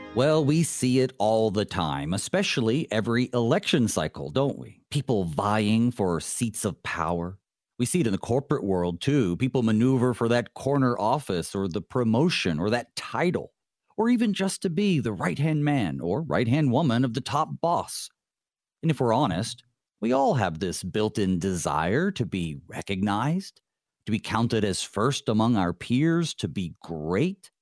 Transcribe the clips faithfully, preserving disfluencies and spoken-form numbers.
Well, we see it all the time, especially every election cycle, don't we? People vying for seats of power. We see it in the corporate world too. People maneuver for that corner office or the promotion or that title, or even just to be the right-hand man or right-hand woman of the top boss. And if we're honest, we all have this built-in desire to be recognized, to be counted as first among our peers, to be great.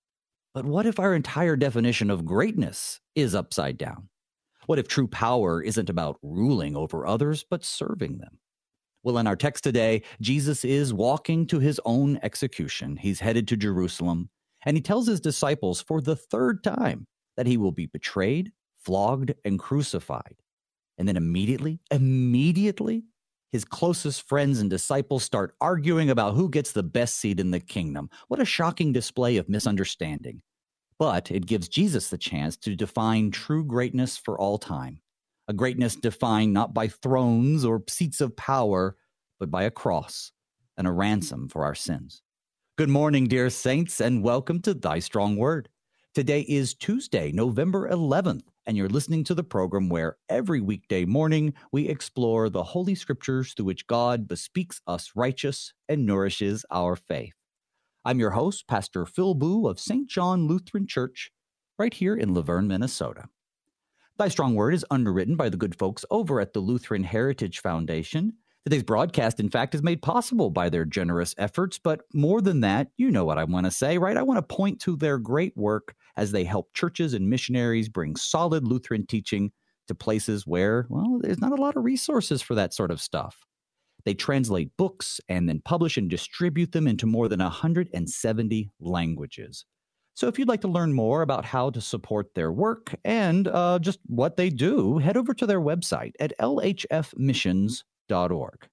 But what if our entire definition of greatness is upside down? What if true power isn't about ruling over others, but serving them? Well, in our text today, Jesus is walking to his own execution. He's headed to Jerusalem, and he tells his disciples for the third time that he will be betrayed, flogged, and crucified. And then immediately, immediately, his closest friends and disciples start arguing about who gets the best seat in the kingdom. What a shocking display of misunderstanding. But it gives Jesus the chance to define true greatness for all time. A greatness defined not by thrones or seats of power, but by a cross and a ransom for our sins. Good morning, dear saints, and welcome to Thy Strong Word. Today is Tuesday, November eleventh, and you're listening to the program where every weekday morning we explore the Holy Scriptures through which God bespeaks us righteous and nourishes our faith. I'm your host, Pastor Phil Boo of Saint John Lutheran Church, right here in Laverne, Minnesota. Thy Strong Word is underwritten by the good folks over at the Lutheran Heritage Foundation. Today's broadcast, in fact, is made possible by their generous efforts, but more than that, you know what I want to say, right? I want to point to their great work as they help churches and missionaries bring solid Lutheran teaching to places where, well, there's not a lot of resources for that sort of stuff. They translate books and then publish and distribute them into more than one hundred seventy languages. So if you'd like to learn more about how to support their work and uh, just what they do, head over to their website at l h f missions dot org.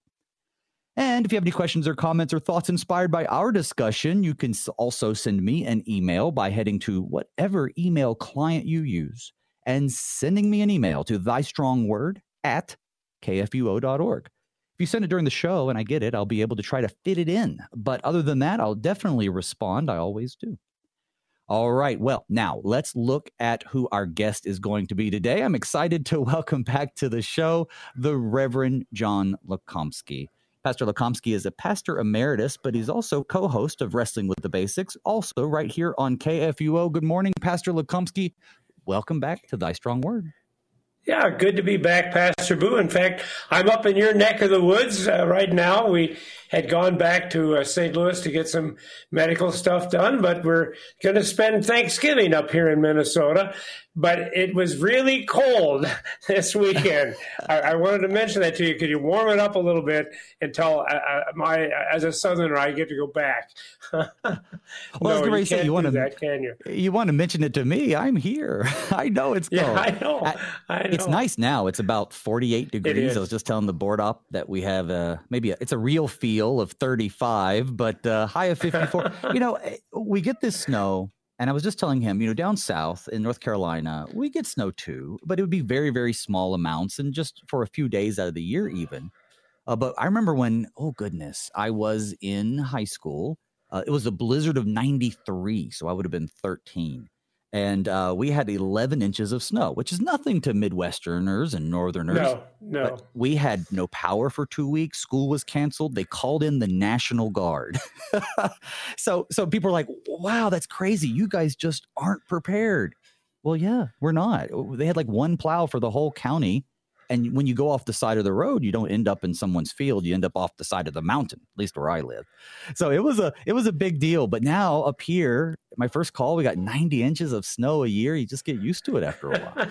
And if you have any questions or comments or thoughts inspired by our discussion, you can also send me an email by heading to whatever email client you use and sending me an email to thystrongword at k f u o dot org. If you send it during the show and I get it, I'll be able to try to fit it in. But other than that, I'll definitely respond. I always do. All right. Well, now let's look at who our guest is going to be today. I'm excited to welcome back to the show the Reverend John Lukomsky. Pastor Lukomsky is a pastor emeritus, but he's also co-host of Wrestling with the Basics, also right here on K F U O. Good morning, Pastor Lukomsky. Welcome back to Thy Strong Word. Yeah, good to be back, Pastor Boo. In fact, I'm up in your neck of the woods uh, right now. We had gone back to uh, Saint Louis to get some medical stuff done, but we're going to spend Thanksgiving up here in Minnesota. But it was really cold this weekend. I, I wanted to mention that to you. Could you warm it up a little bit until uh, my, as a Southerner, I get to go back? Well, no, I was going to say, you want to that, can you? You want to mention it to me? I'm here. I know it's cold. Yeah, I know. I, I know. It's nice now. It's about forty-eight degrees. I was just telling the board op that we have uh, maybe a, it's a real feel of thirty-five, but uh, high of fifty-four. You know, we get this snow. And I was just telling him, you know, down south in North Carolina, we get snow too, but it would be very, very small amounts and just for a few days out of the year even. Uh, but I remember when, oh, goodness, I was in high school. Uh, it was a blizzard of ninety-three, so I would have been thirteen. And uh, we had eleven inches of snow, which is nothing to Midwesterners and Northerners. No, no. But we had no power for two weeks. School was canceled. They called in the National Guard. so, so people are like, wow, that's crazy. You guys just aren't prepared. Well, yeah, we're not. They had like one plow for the whole county. And when you go off the side of the road, you don't end up in someone's field. You end up off the side of the mountain, at least where I live. So it was a it was a big deal. But now up here, my first call, we got ninety inches of snow a year. You just get used to it after a while.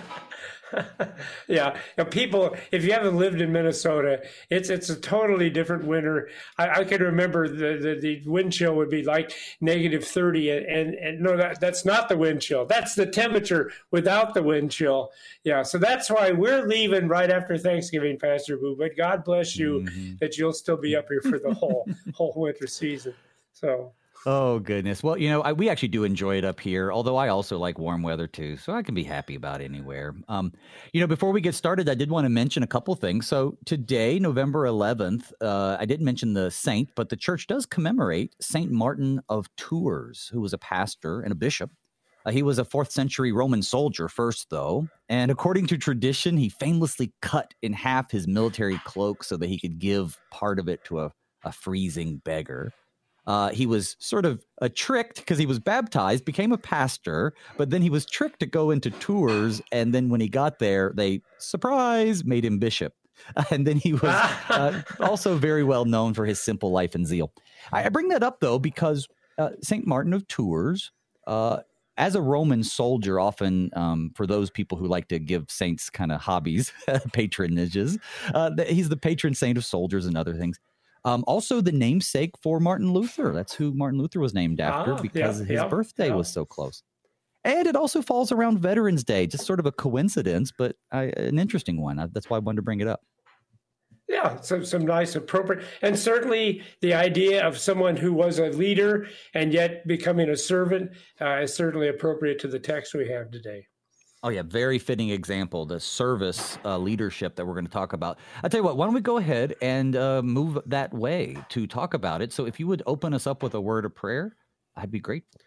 Yeah, now people, if you haven't lived in Minnesota, it's it's a totally different winter. I, I can remember the, the, the wind chill would be like negative thirty, and, and, and no, that, that's not the wind chill. That's the temperature without the wind chill. Yeah, so that's why we're leaving right after Thanksgiving, Pastor Boo. But God bless you mm-hmm. that you'll still be up here for the whole whole winter season. So. Oh, goodness. Well, you know, I, we actually do enjoy it up here, although I also like warm weather, too. So I can be happy about anywhere. Um, you know, before we get started, I did want to mention a couple things. So today, November eleventh, uh, I didn't mention the saint, but the church does commemorate Saint Martin of Tours, who was a pastor and a bishop Uh, he was a fourth century Roman soldier first, though, and according to tradition, he famously cut in half his military cloak so that he could give part of it to a, a freezing beggar. Uh, he was sort of uh, tricked because he was baptized, became a pastor, but then he was tricked to go into Tours, and then when he got there, they, surprise, made him bishop. Uh, and then he was uh, also very well known for his simple life and zeal. I, I bring that up, though, because uh, Saint Martin of Tours, uh, as a Roman soldier, often um, for those people who like to give saints kind of hobbies, patronages, uh, he's the patron saint of soldiers and other things. Um, also, the namesake for Martin Luther. That's who Martin Luther was named after ah, because yeah, his yeah, birthday yeah. was so close. And it also falls around Veterans Day, just sort of a coincidence, but I, an interesting one. That's why I wanted to bring it up. Yeah, so some nice, appropriate, and certainly the idea of someone who was a leader and yet becoming a servant uh, is certainly appropriate to the text we have today. Oh, yeah, very fitting example, the service uh, leadership that we're going to talk about. I'll tell you what, why don't we go ahead and uh, move that way to talk about it. So if you would open us up with a word of prayer, I'd be grateful.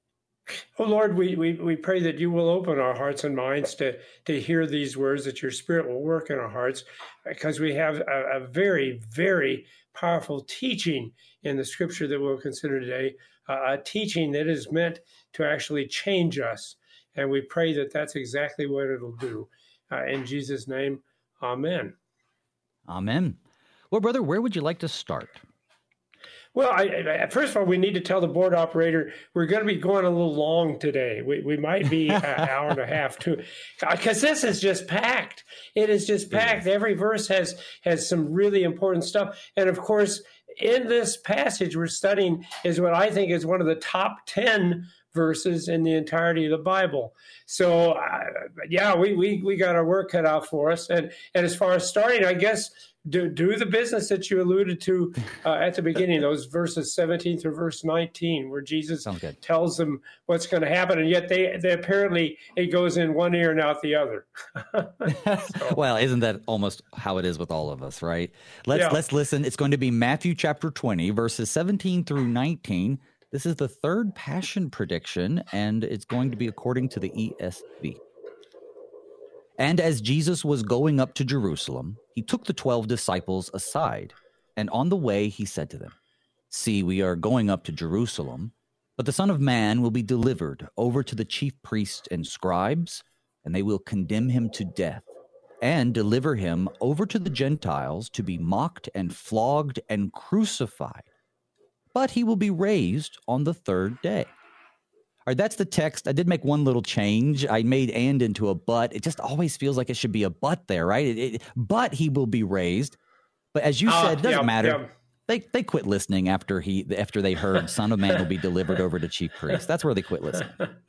Oh, Lord, we, we, we pray that you will open our hearts and minds to, to hear these words, that your Spirit will work in our hearts, because we have a, a very, very powerful teaching in the Scripture that we'll consider today, uh, a teaching that is meant to actually change us. And we pray that that's exactly what it'll do. Uh, in Jesus' name, amen. Amen. Well, brother, where would you like to start? Well, I, I, first of all, we need to tell the board operator we're going to be going a little long today. We we might be an hour and a half too, because this is just packed. It is just packed. Yes. Every verse has has some really important stuff. And of course, in this passage we're studying is what I think is one of the top ten verses in the entirety of the Bible. So, uh, yeah, we, we we got our work cut out for us. And and as far as starting, I guess, do do the business that you alluded to uh, at the beginning, those verses seventeen through verse nineteen, where Jesus tells them what's going to happen. And yet they, they apparently, it goes in one ear and out the other. So. Well, isn't that almost how it is with all of us, right? Let's, yeah. let's listen. It's going to be Matthew chapter twenty, verses seventeen through nineteen. This is the third Passion prediction, and it's going to be according to the E S V. And as Jesus was going up to Jerusalem, he took the twelve disciples aside, and on the way he said to them, "See, we are going up to Jerusalem, but the Son of Man will be delivered over to the chief priests and scribes, and they will condemn him to death, and deliver him over to the Gentiles to be mocked and flogged and crucified. But he will be raised on the third day." All right, that's the text. I did make one little change. I made "and" into a "but." It just always feels like it should be a "but" there, right? It, it, but he will be raised. But as you uh, said, it doesn't yeah, matter. Yeah. They they quit listening after he after they heard "Son of Man will be delivered over to chief priests." That's where they quit listening.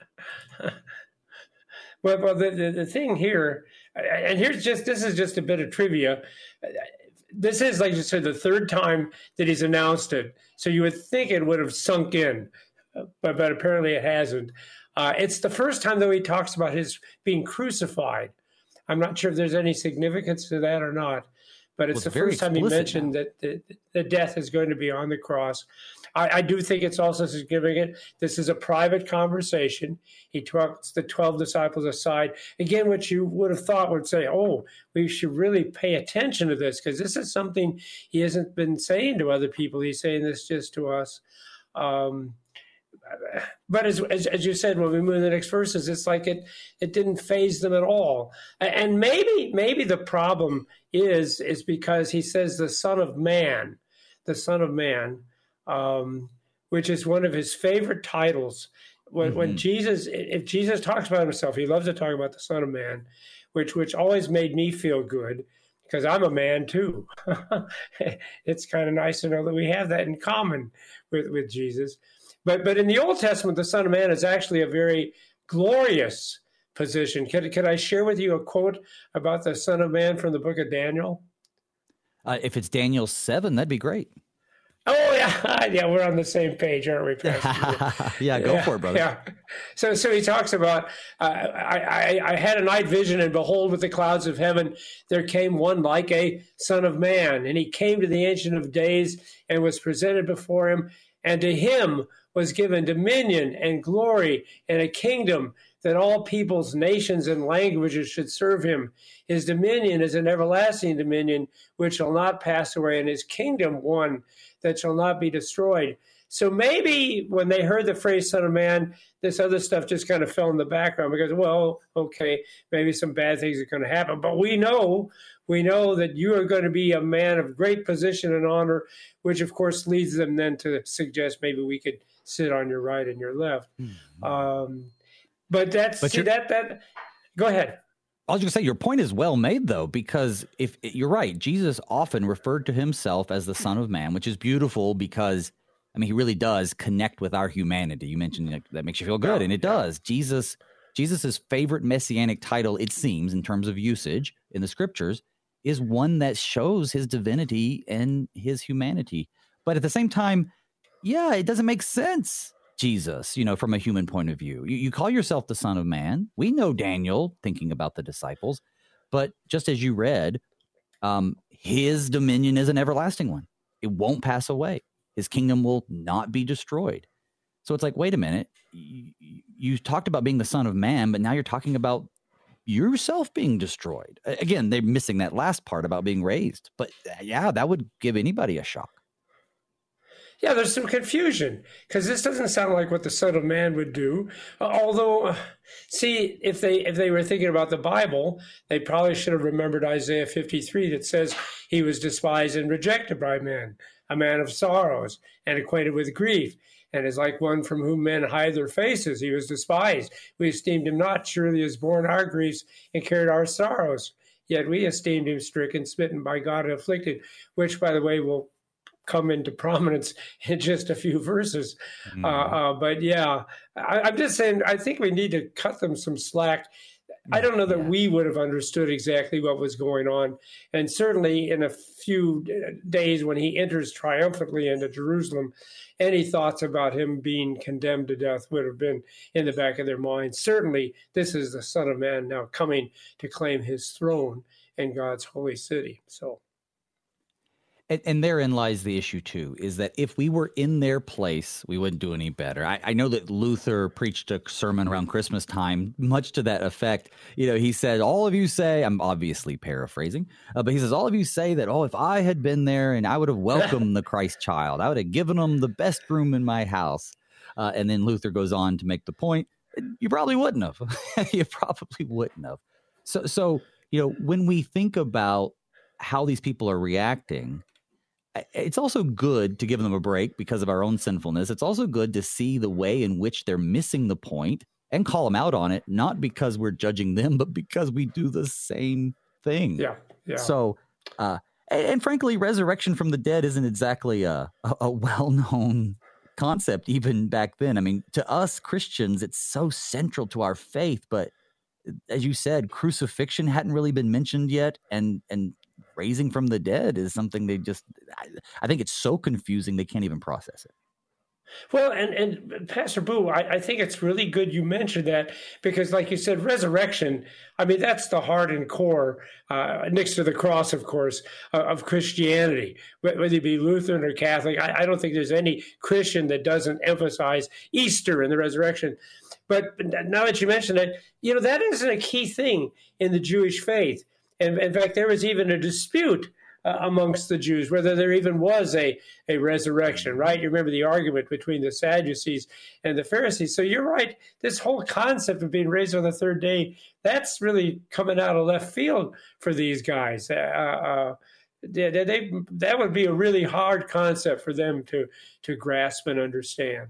Well, well, the, the the thing here, and here's just this is just a bit of trivia. This is, like you said, the third time that he's announced it. So you would think it would have sunk in, but, but apparently it hasn't. Uh, it's the first time, though, he talks about his being crucified. I'm not sure if there's any significance to that or not, but it's well, the first time he mentioned now. that the, the death is going to be on the cross. I, I do think it's also significant. This is a private conversation. He talks the twelve disciples aside. Again, what you would have thought would say, oh, we should really pay attention to this, because this is something he hasn't been saying to other people. He's saying this just to us. Um, but as, as as you said, when we move to the next verses, it's like it it didn't faze them at all. And maybe maybe the problem is is because he says the Son of Man, the Son of Man, um, which is one of his favorite titles. When, mm-hmm. when Jesus, if Jesus talks about himself, he loves to talk about the Son of Man, which which always made me feel good, because I'm a man too. It's kind of nice to know that we have that in common with, with Jesus. But but in the Old Testament, the Son of Man is actually a very glorious position. Can, can I share with you a quote about the Son of Man from the book of Daniel? Uh, if it's Daniel seven, that'd be great. Oh, yeah. Yeah, we're on the same page, aren't we, Pastor? yeah, go yeah, for it, brother. Yeah. So so he talks about, uh, I, I, I had a night vision, and behold, with the clouds of heaven, there came one like a son of man. And he came to the Ancient of Days and was presented before him. And to him was given dominion and glory and a kingdom that all peoples, nations, and languages should serve him. His dominion is an everlasting dominion which shall not pass away, and his kingdom one that shall not be destroyed. So maybe when they heard the phrase Son of Man, this other stuff just kind of fell in the background because, well, okay, maybe some bad things are going to happen. But we know, we know that you are going to be a man of great position and honor, which of course leads them then to suggest maybe we could sit on your right and your left. Mm-hmm. Um, but that's, but see, that, that, go ahead. I was going to say, your point is well made, though, because if you're right, Jesus often referred to himself as the Son of Man, which is beautiful because, I mean, he really does connect with our humanity. You mentioned like, that makes you feel good, and it does. Jesus, Jesus's favorite messianic title, it seems, in terms of usage in the scriptures, is one that shows his divinity and his humanity. But at the same time, yeah, it doesn't make sense, Jesus, you know, from a human point of view. You, you call yourself the Son of Man. We know Daniel thinking about the disciples, but just as you read, um, his dominion is an everlasting one. It won't pass away. His kingdom will not be destroyed. So it's like, wait a minute. You, you talked about being the Son of Man, but now you're talking about yourself being destroyed. Again, they're missing that last part about being raised. But yeah, that would give anybody a shock. Yeah, there's some confusion because this doesn't sound like what the Son of Man would do. Uh, although, see, if they if they were thinking about the Bible, they probably should have remembered Isaiah fifty-three that says he was despised and rejected by men, a man of sorrows and acquainted with grief, and is like one from whom men hide their faces. He was despised. We esteemed him not. Surely he has borne our griefs and carried our sorrows. Yet we esteemed him stricken, smitten by God, and afflicted, which, by the way, will come into prominence in just a few verses. Mm-hmm. Uh, uh, but yeah, I, I'm just saying, I think we need to cut them some slack. I don't know that yeah. we would have understood exactly what was going on. And certainly in a few days when he enters triumphantly into Jerusalem, any thoughts about him being condemned to death would have been in the back of their minds. Certainly, this is the Son of Man now coming to claim his throne in God's holy city. So. And, and therein lies the issue, too, is that if we were in their place, we wouldn't do any better. I, I know that Luther preached a sermon around Christmas time, much to that effect. You know, he said, all of you say, I'm obviously paraphrasing, uh, but he says, all of you say that, oh, if I had been there and I would have welcomed the Christ child, I would have given them the best room in my house. Uh, and then Luther goes on to make the point, you probably wouldn't have. You probably wouldn't have. So, so, you know, when we think about how these people are reacting, it's also good to give them a break because of our own sinfulness. It's also good to see the way in which they're missing the point and call them out on it, not because we're judging them, but because we do the same thing. Yeah, yeah. So, uh, and, and frankly, resurrection from the dead isn't exactly a, a, a well-known concept even back then. I mean, to us Christians, it's so central to our faith, but as you said, crucifixion hadn't really been mentioned yet, and and raising from the dead is something they just, I, I think it's so confusing they can't even process it. Well, and, and Pastor Boo, I, I think it's really good you mentioned that because, like you said, resurrection, I mean, that's the heart and core, uh, next to the cross, of course, uh, of Christianity, whether you be Lutheran or Catholic. I, I don't think there's any Christian that doesn't emphasize Easter and the resurrection. But now that you mention it, you know, that isn't a key thing in the Jewish faith. And in fact, there was even a dispute uh, amongst the Jews whether there even was a, a resurrection, right? You remember the argument between the Sadducees and the Pharisees. So you're right. This whole concept of being raised on the third day, that's really coming out of left field for these guys. Uh, uh, they, they, that would be a really hard concept for them to, to grasp and understand.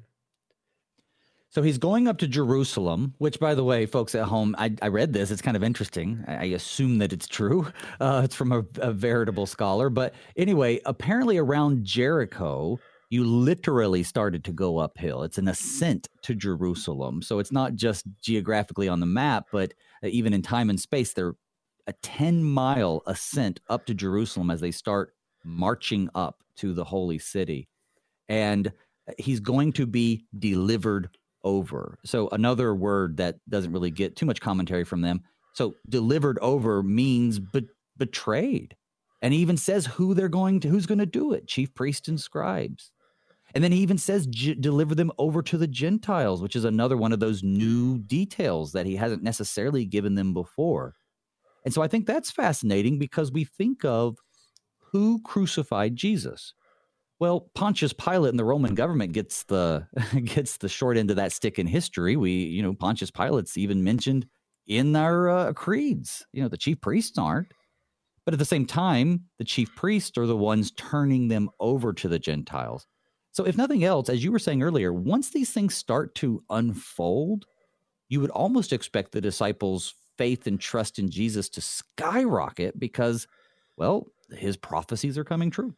So he's going up to Jerusalem, which, by the way, folks at home, I, I read this. It's kind of interesting. I, I assume that it's true. Uh, it's from a, a veritable scholar. But anyway, apparently around Jericho, you literally started to go uphill. It's an ascent to Jerusalem. So it's not just geographically on the map, but even in time and space, they're a ten-mile ascent up to Jerusalem as they start marching up to the holy city. And he's going to be delivered over. So another word that doesn't really get too much commentary from them. So delivered over means be- betrayed. And he even says who they're going to, who's going to do it, chief priests and scribes. And then he even says, deliver them over to the Gentiles, which is another one of those new details that he hasn't necessarily given them before. And so I think that's fascinating because we think of who crucified Jesus. Well, Pontius Pilate and the Roman government gets the gets the short end of that stick in history. We, you know, Pontius Pilate's even mentioned in our uh, creeds. You know, the chief priests aren't. But at the same time, the chief priests are the ones turning them over to the Gentiles. So if nothing else, as you were saying earlier, once these things start to unfold, you would almost expect the disciples' faith and trust in Jesus to skyrocket because, well, his prophecies are coming true.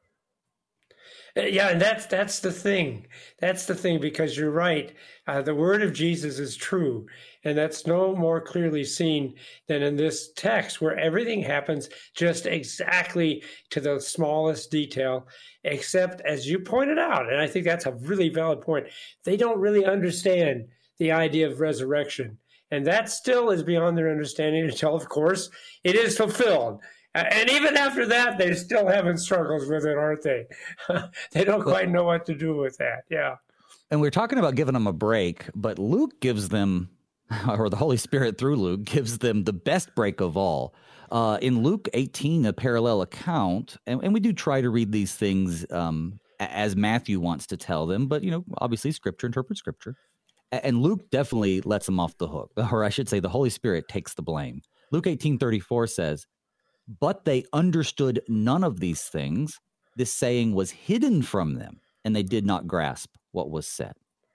Yeah, and that's that's the thing. That's the thing, because you're right. Uh, the word of Jesus is true, and that's no more clearly seen than in this text, where everything happens just exactly to the smallest detail, except, as you pointed out, and I think that's a really valid point, they don't really understand the idea of resurrection. And that still is beyond their understanding until, of course, it is fulfilled. And even after that, they're still having struggles with it, aren't they? They don't quite know what to do with that. Yeah. And we're talking about giving them a break, but Luke gives them, or the Holy Spirit through Luke, gives them the best break of all. Uh, in Luke eighteen, a parallel account, and, and we do try to read these things um, as Matthew wants to tell them, but, you know, obviously Scripture interprets Scripture. And Luke definitely lets them off the hook, or I should say the Holy Spirit takes the blame. Luke eighteen thirty-four says, but they understood none of these things. This saying was hidden from them, and they did not grasp what was said.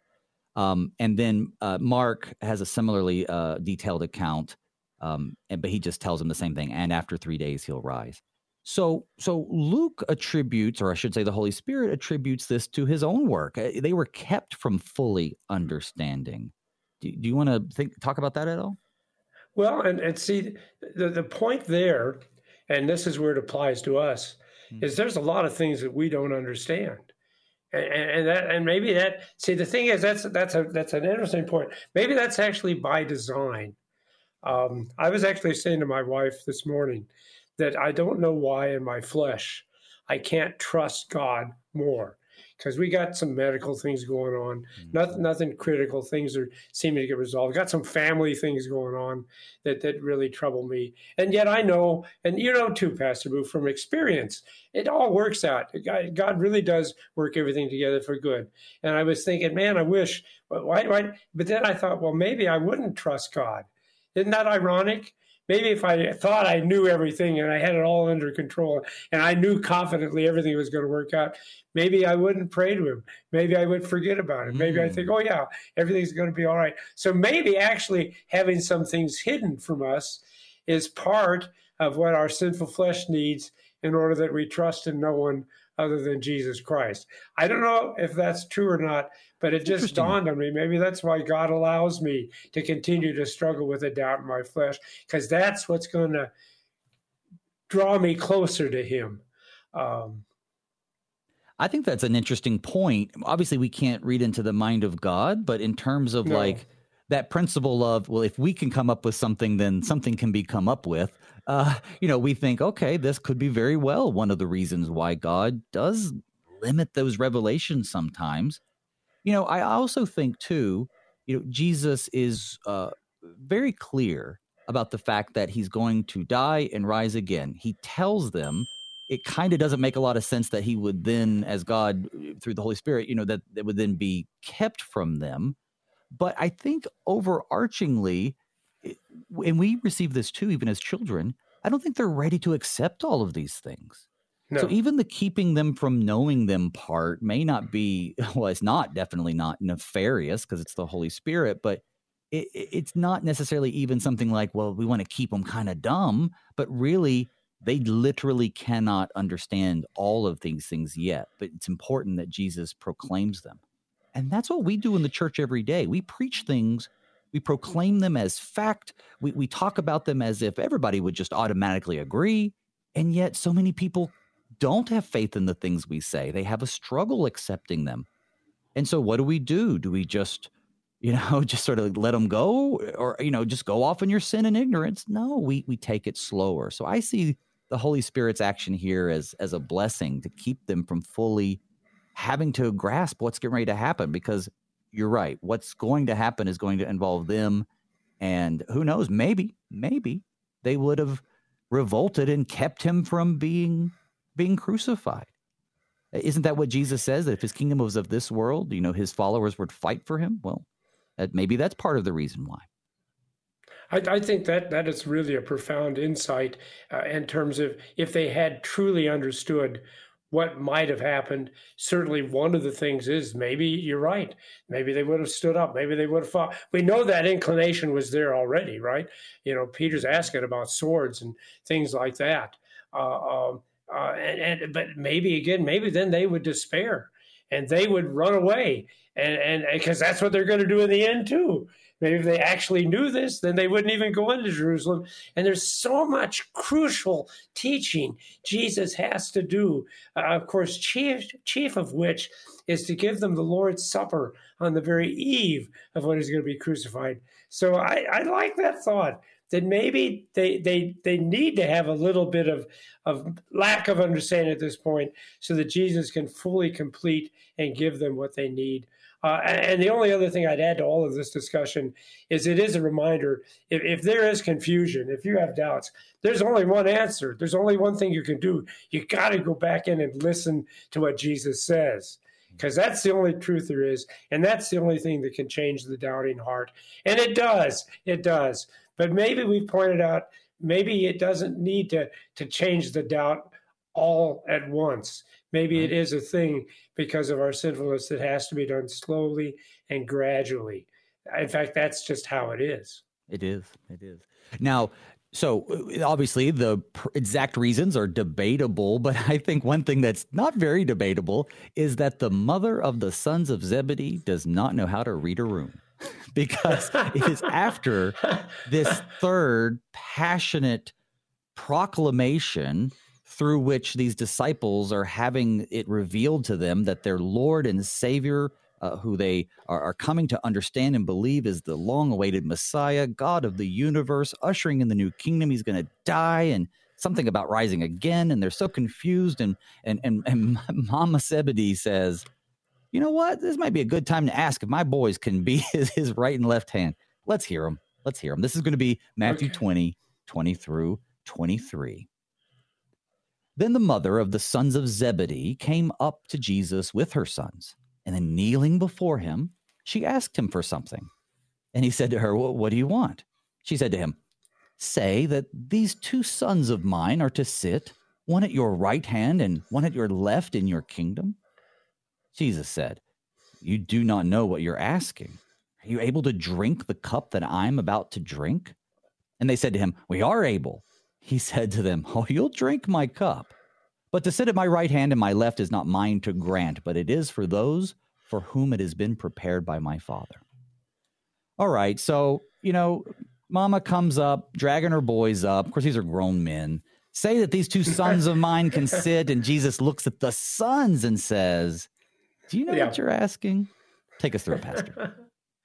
Um, and then uh, Mark has a similarly uh, detailed account, um, and, but he just tells them the same thing, and after three days he'll rise. So, so Luke attributes, or I should say the Holy Spirit attributes this to his own work. They were kept from fully understanding. Do, do you want to think talk about that at all? Well, and, and see, the, the point there, and this is where it applies to us, mm-hmm. is there's a lot of things that we don't understand. And, and that, and maybe that, see, the thing is, that's that's a that's an interesting point. Maybe that's actually by design. Um, I was actually saying to my wife this morning that I don't know why in my flesh I can't trust God more, because we got some medical things going on, mm-hmm. nothing, nothing critical. Things are seeming to get resolved. Got some family things going on that, that really trouble me. And yet I know, and you know too, Pastor Boo, from experience, it all works out. God, God really does work everything together for good. And I was thinking, man, I wish, why, why? But then I thought, well, maybe I wouldn't trust God. Isn't that ironic? Maybe if I thought I knew everything and I had it all under control and I knew confidently everything was going to work out, maybe I wouldn't pray to him. Maybe I would forget about it. Maybe mm. I think, oh, yeah, everything's going to be all right. So maybe actually having some things hidden from us is part of what our sinful flesh needs in order that we trust in no one other than Jesus Christ. I don't know if that's true or not, but it just dawned on me. Maybe that's why God allows me to continue to struggle with a doubt in my flesh, because that's what's going to draw me closer to him. Um, I think that's an interesting point. Obviously, we can't read into the mind of God, but in terms of no. like that principle of, well, if we can come up with something, then something can be come up with. Uh, you know, we think, okay, this could be very well one of the reasons why God does limit those revelations sometimes. You know, I also think, too, you know, Jesus is uh, very clear about the fact that he's going to die and rise again. He tells them. It kind of doesn't make a lot of sense that he would then, as God, through the Holy Spirit, you know, that it would then be kept from them. But I think overarchingly, and we receive this too, even as children, I don't think they're ready to accept all of these things. No. So even the keeping them from knowing them part may not be, well, it's not definitely not nefarious because it's the Holy Spirit, but it, it's not necessarily even something like, well, we want to keep them kind of dumb, but really they literally cannot understand all of these things yet. But it's important that Jesus proclaims them. And that's what we do in the church every day. We preach things, we proclaim them as fact, we, we talk about them as if everybody would just automatically agree, and yet so many people don't have faith in the things we say. They have a struggle accepting them. And so what do we do? Do we just, you know, just sort of let them go, or, you know, just go off in your sin and ignorance? No, we we take it slower. So I see the Holy Spirit's action here as as a blessing to keep them from fully having to grasp what's getting ready to happen, because you're right. What's going to happen is going to involve them. And who knows, maybe, maybe they would have revolted and kept him from being being crucified. Isn't that what Jesus says? That if his kingdom was of this world, you know, his followers would fight for him? Well, that maybe that's part of the reason why. I, I think that that is really a profound insight uh, in terms of if they had truly understood what might have happened. Certainly one of the things is maybe you're right. Maybe they would have stood up. Maybe they would have fought. We know that inclination was there already, right? You know, Peter's asking about swords and things like that. Uh, um, uh, and, and but maybe again, maybe then they would despair and they would run away, and and because that's what they're going to do in the end too. Maybe if they actually knew this, then they wouldn't even go into Jerusalem. And there's so much crucial teaching Jesus has to do. Uh, of course, chief, chief of which is to give them the Lord's Supper on the very eve of when he's going to be crucified. So I, I like that thought, that maybe they they they need to have a little bit of, of lack of understanding at this point so that Jesus can fully complete and give them what they need. Uh, and the only other thing I'd add to all of this discussion is it is a reminder, if, if there is confusion, if you have doubts, there's only one answer. There's only one thing you can do. You got to go back in and listen to what Jesus says, because that's the only truth there is. And that's the only thing that can change the doubting heart. And it does. It does. But maybe we pointed out, maybe it doesn't need to, to change the doubt all at once. Maybe it is a thing because of our sinfulness that has to be done slowly and gradually. In fact, that's just how it is. It is. It is. Now, so obviously the exact reasons are debatable, but I think one thing that's not very debatable is that the mother of the sons of Zebedee does not know how to read a room, because it is after this third passionate proclamation through which these disciples are having it revealed to them that their Lord and Savior, uh, who they are, are coming to understand and believe is the long-awaited Messiah, God of the universe, ushering in the new kingdom. He's going to die, and something about rising again, and they're so confused. And and and, and Mama Zebedee says, you know what? This might be a good time to ask if my boys can be his, his right and left hand. Let's hear them. Let's hear them. This is going to be Matthew okay. twenty, twenty through twenty-three. Then the mother of the sons of Zebedee came up to Jesus with her sons, and then kneeling before him, she asked him for something. And he said to her, well, what do you want? She said to him, say that these two sons of mine are to sit, one at your right hand and one at your left in your kingdom. Jesus said, you do not know what you're asking. Are you able to drink the cup that I'm about to drink? And they said to him, we are able. He said to them, oh, you'll drink my cup, but to sit at my right hand and my left is not mine to grant, but it is for those for whom it has been prepared by my Father. All right, so, you know, Mama comes up, dragging her boys up. Of course, these are grown men. Say that these two sons of mine can sit, and Jesus looks at the sons and says, do you know yeah. what you're asking? Take us through it, Pastor.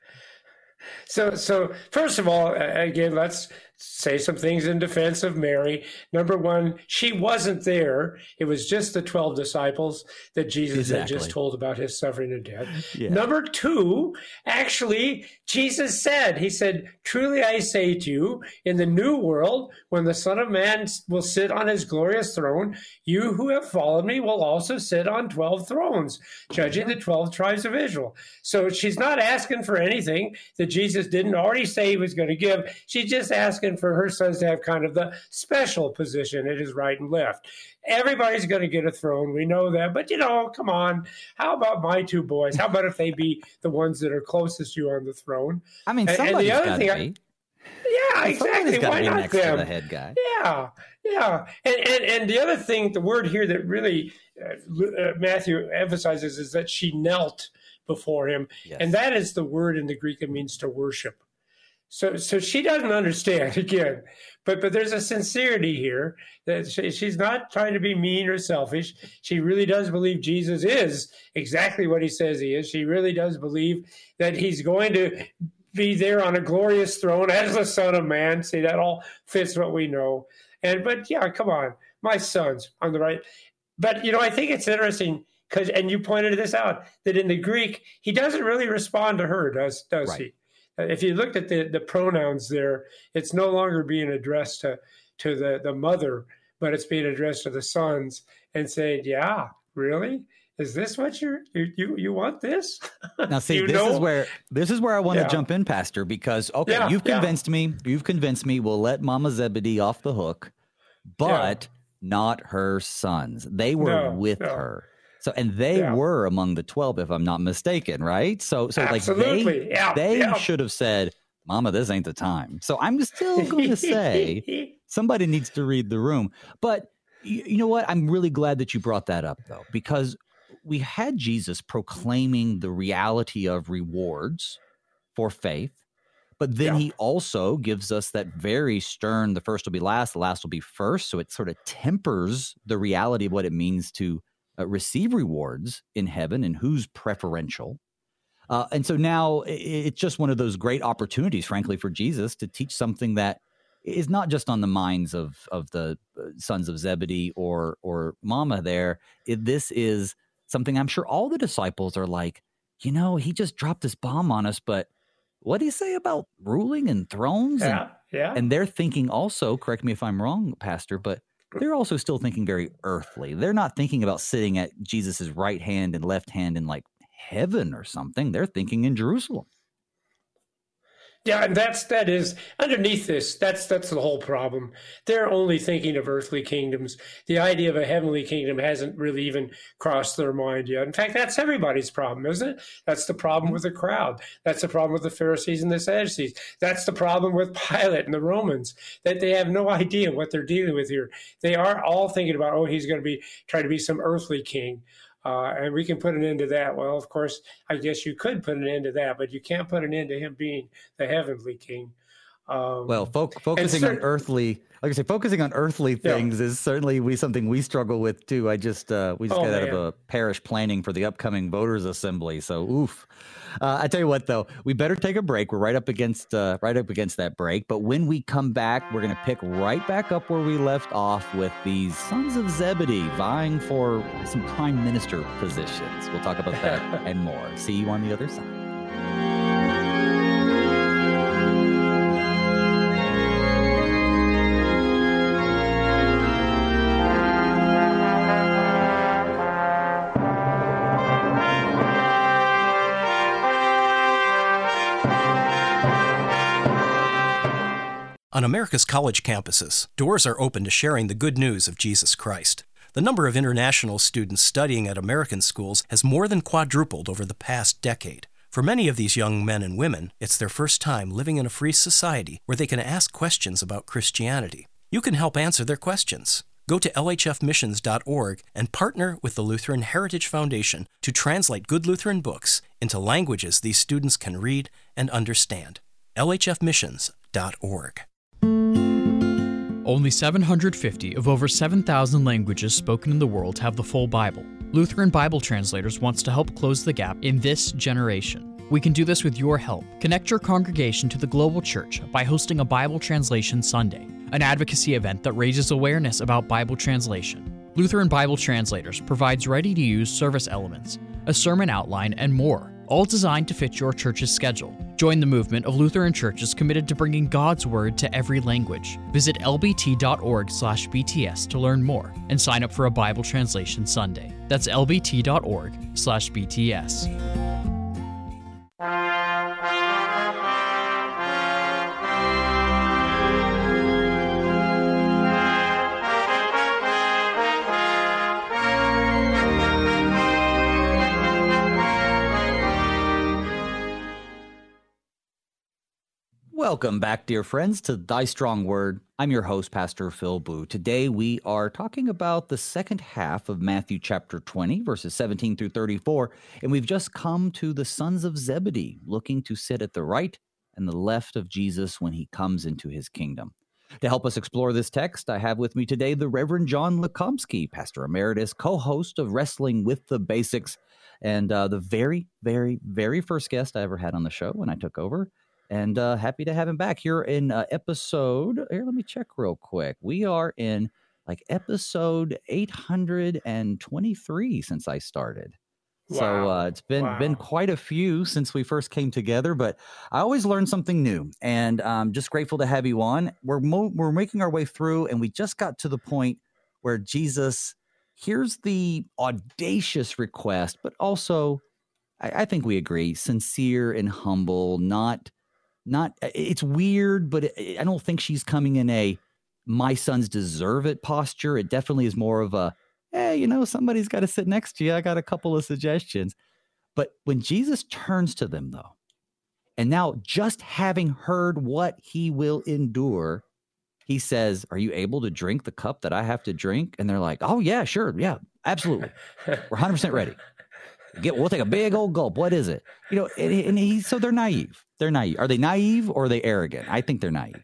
So, so first of all, again, let's say some things in defense of Mary. Number one, she wasn't there. It was just the twelve disciples that Jesus exactly. had just told about his suffering and death. Yeah. Number two, actually, Jesus said, he said, truly I say to you, in the new world, when the Son of Man will sit on his glorious throne, you who have followed me will also sit on twelve thrones, judging the twelve tribes of Israel. So she's not asking for anything that Jesus didn't already say he was going to give. She's just asking for her sons to have kind of the special position at his right and left. Everybody's going to get a throne. We know that. But, you know, come on. How about my two boys? How about if they be the ones that are closest to you on the throne? I mean, somebody's got to be. I, yeah, exactly. Why not next them? To the head guy. Yeah, yeah. And, and, and the other thing, the word here that really uh, Matthew emphasizes is that she knelt before him. Yes. And that is the word in the Greek. It means to worship. So, so she doesn't understand again, but but there's a sincerity here that she, she's not trying to be mean or selfish. She really does believe Jesus is exactly what he says he is. She really does believe that he's going to be there on a glorious throne as the Son of Man. See, that all fits what we know. And but yeah, come on, my sons on the right. But you know, I think it's interesting. because, and you pointed this out, that in the Greek, he doesn't really respond to her, does does Right. he? If you looked at the, the pronouns there, it's no longer being addressed to, to the, the mother, but it's being addressed to the sons and saying, yeah, really? Is this what you're, you you you want this? Now, see, You this know? is where this is where I want Yeah. to jump in, Pastor, because okay, Yeah, you've yeah. convinced me. You've convinced me. We'll let Mama Zebedee off the hook, but not her sons. They were No, with no. her. So, and they Yeah. were among the twelve, if I'm not mistaken, right? So, so Absolutely. like they, Yeah, they yeah. should have said, "Mama, this ain't the time." So, I'm still going to say somebody needs to read the room. But you, you know what? I'm really glad that you brought that up, though, because we had Jesus proclaiming the reality of rewards for faith. But then Yeah. he also gives us that very stern, the first will be last, the last will be first. So it sort of tempers the reality of what it means to uh, receive rewards in heaven and who's preferential. Uh, and so now i- it's just one of those great opportunities, frankly, for Jesus to teach something that is not just on the minds of of the uh, sons of Zebedee or or Mama there. It, this is something I'm sure all the disciples are like, you know, he just dropped this bomb on us, but what do you say about ruling and thrones? And, Yeah, yeah. and they're thinking also, correct me if I'm wrong, Pastor, but they're also still thinking very earthly. They're not thinking about sitting at Jesus's right hand and left hand in like heaven or something. They're thinking in Jerusalem. Yeah, and that's that is underneath this. That's that's the whole problem. They're only thinking of earthly kingdoms. The idea of a heavenly kingdom hasn't really even crossed their mind yet. In fact, that's everybody's problem, isn't it? That's the problem with the crowd. That's the problem with the Pharisees and the Sadducees. That's the problem with Pilate and the Romans, that they have no idea what they're dealing with here. They are all thinking about, oh, he's going to be trying to be some earthly king. Uh, and we can put an end to that. Well, of course, I guess you could put an end to that, but you can't put an end to him being the heavenly king. Um, Well, fo- focusing cer- on earthly, like I say, focusing on earthly Yeah. things is certainly we something we struggle with too. I just uh, we just Oh, got out man. of a parish planning for the upcoming voters assembly, so oof. Uh, I tell you what, though, we better take a break. We're right up against uh, right up against that break. But when we come back, we're going to pick right back up where we left off with these sons of Zebedee vying for some prime minister positions. We'll talk about that and more. See you on the other side. On America's college campuses, doors are open to sharing the good news of Jesus Christ. The number of international students studying at American schools has more than quadrupled over the past decade. For many of these young men and women, it's their first time living in a free society where they can ask questions about Christianity. You can help answer their questions. Go to L H F missions dot org and partner with the Lutheran Heritage Foundation to translate good Lutheran books into languages these students can read and understand. L H F missions dot org. Only seven hundred fifty of over seven thousand languages spoken in the world have the full Bible. Lutheran Bible Translators wants to help close the gap in this generation. We can do this with your help. Connect your congregation to the global church by hosting a Bible Translation Sunday, an advocacy event that raises awareness about Bible translation. Lutheran Bible Translators provides ready-to-use service elements, a sermon outline, and more, all designed to fit your church's schedule. Join the movement of Lutheran churches committed to bringing God's Word to every language. Visit L B T dot org slash B T S to learn more and sign up for a Bible Translation Sunday. That's L B T dot org slash B T S. Welcome back, dear friends, to Thy Strong Word. I'm your host, Pastor Phil Boo. Today we are talking about the second half of Matthew chapter twenty, verses seventeen through thirty-four, and we've just come to the sons of Zebedee, looking to sit at the right and the left of Jesus when he comes into his kingdom. To help us explore this text, I have with me today the Reverend John Lekomsky, Pastor Emeritus, co-host of Wrestling with the Basics, and uh, the very, very, very first guest I ever had on the show when I took over. And uh, happy to have him back here in uh, episode. Here, let me check real quick. We are in like episode eight hundred twenty-three since I started. Wow. So uh, it's been Wow. been quite a few since we first came together, but I always learn something new, and I'm just grateful to have you on. We're mo- we're making our way through, and we just got to the point where Jesus hears the audacious request, but also, I, I think we agree, sincere and humble. Not, not. It's weird, but it, I don't think she's coming in a "my sons deserve it" posture. It definitely is more of a, hey, you know, somebody's got to sit next to you. I got a couple of suggestions. But when Jesus turns to them, though, and now just having heard what he will endure, he says, are you able to drink the cup that I have to drink? And they're like, oh, yeah, sure. Yeah, absolutely. We're one hundred percent ready. Get, we'll take a big old gulp. What is it? You know, and, and he, so they're naive. They're naive. Are they naive or are they arrogant? I think they're naive.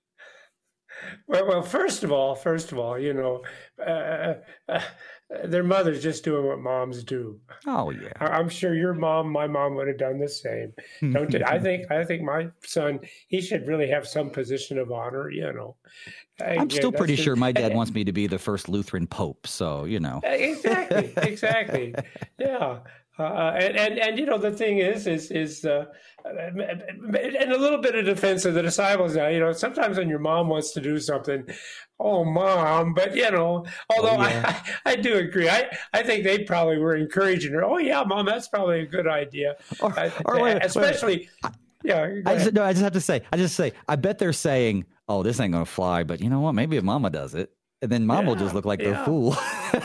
Well, well, first of all, first of all, you know, uh, uh, their mother's just doing what moms do. Oh yeah, I- I'm sure your mom, my mom would have done the same. Don't they? I think, I think my son, he should really have some position of honor. You know, I, I'm yeah, still that's pretty the- sure my dad wants me to be the first Lutheran pope. So you know, Exactly, exactly, yeah. Uh, and, and and you know the thing is is is uh, and a little bit of defense of the disciples now. You know, sometimes when your mom wants to do something, oh mom, but you know, although Oh, yeah. I, I do agree, I, I think they probably were encouraging her. Oh yeah, mom, that's probably a good idea. Or- Uh, or wait, wait, wait. especially, yeah. go I ahead. just no, I just have to say, I just say, I bet they're saying, oh, this ain't gonna fly, but you know what? Maybe if Mama does it. And then mom will just Yeah, look like the yeah. fool,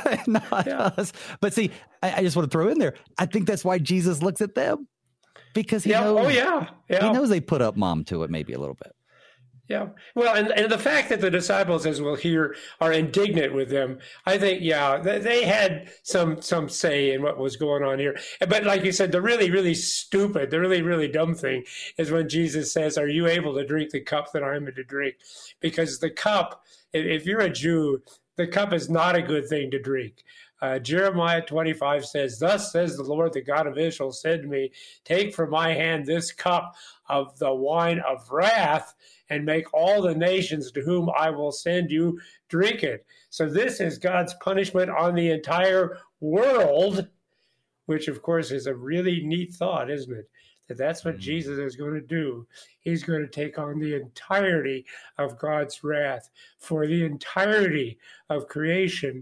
not Yeah. us. But see, I, I just want to throw in there. I think that's why Jesus looks at them, because he Yeah. knows, Oh yeah. Yeah. he knows they put up mom to it maybe a little bit. Yeah. Well, and, and the fact that the disciples, as we'll hear, are indignant with them, I think, yeah, they, they had some some say in what was going on here. But like you said, the really, really stupid, the really, really dumb thing is when Jesus says, are you able to drink the cup that I'm to drink? Because the cup, if, if you're a Jew, the cup is not a good thing to drink. Uh, Jeremiah twenty-five says, thus says the Lord, the God of Israel, said to me, take from my hand this cup of the wine of wrath and make all the nations to whom I will send you drink it. So this is God's punishment on the entire world, which of course is a really neat thought, isn't it? That that's what Mm. Jesus is going to do. He's going to take on the entirety of God's wrath for the entirety of creation.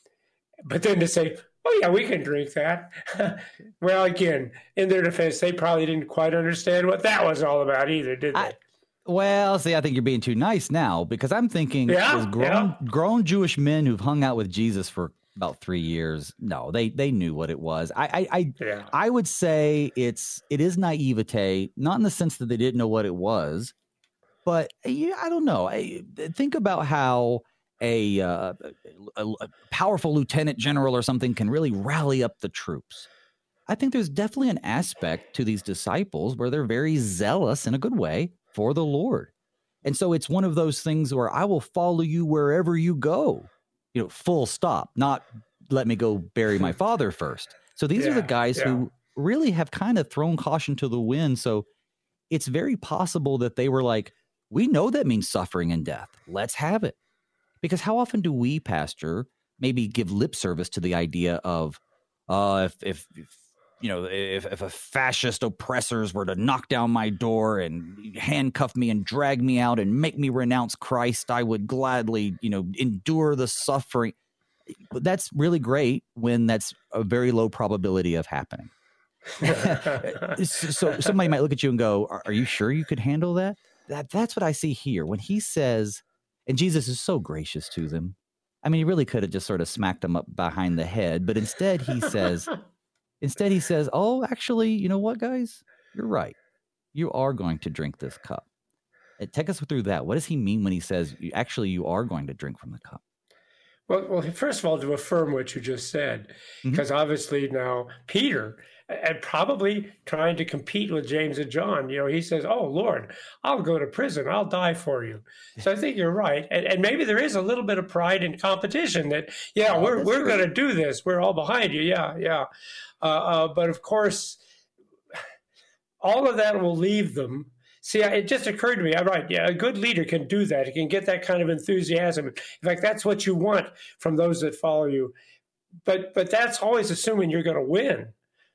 But then to say, oh, yeah, we can drink that. Well, again, in their defense, they probably didn't quite understand what that was all about either, did they? I- Well, see, I think you're being too nice now, because I'm thinking Yeah, as grown grown Jewish men who've hung out with Jesus for about three years. No, they they knew what it was. I I I, yeah. I would say it's it is naivete, not in the sense that they didn't know what it was, but yeah, I don't know. I, think about how a, uh, a, a powerful lieutenant general or something can really rally up the troops. I think there's definitely an aspect to these disciples where they're very zealous in a good way for the Lord. And so it's one of those things where I will follow you wherever you go, you know, full stop, not let me go bury my father first. So these are the Yeah, guys yeah. who really have kind of thrown caution to the wind. So it's very possible that they were like, we know that means suffering and death. Let's have it. Because how often do we, Pastor, maybe give lip service to the idea of, uh, if, if, if you know, if, if a fascist oppressors were to knock down my door and handcuff me and drag me out and make me renounce Christ, I would gladly, you know, endure the suffering. But that's really great when that's a very low probability of happening. So somebody might look at you and go, are, are you sure you could handle that? That that's what I see here. When he says, and Jesus is so gracious to them. I mean, he really could have just sort of smacked them up behind the head, but instead he says, instead he says, oh, actually, you know what, guys? You're right. You are going to drink this cup. And take us through that. What does he mean when he says, you, actually, you are going to drink from the cup? Well, well, first of all, to affirm what you just said, Mhm. because obviously now Peter, and probably trying to compete with James and John, you know, he says, oh, Lord, I'll go to prison. I'll die for you. So I think you're right. And, and maybe there is a little bit of pride and competition that, yeah, Oh, we're that's we're true. going to do this. We're all behind you. Yeah, yeah. Uh, uh, but of course, all of that will leave them See, it just occurred to me, I'm right, yeah, a good leader can do that. He can get that kind of enthusiasm. In fact, that's what you want from those that follow you. But but that's always assuming you're going to win.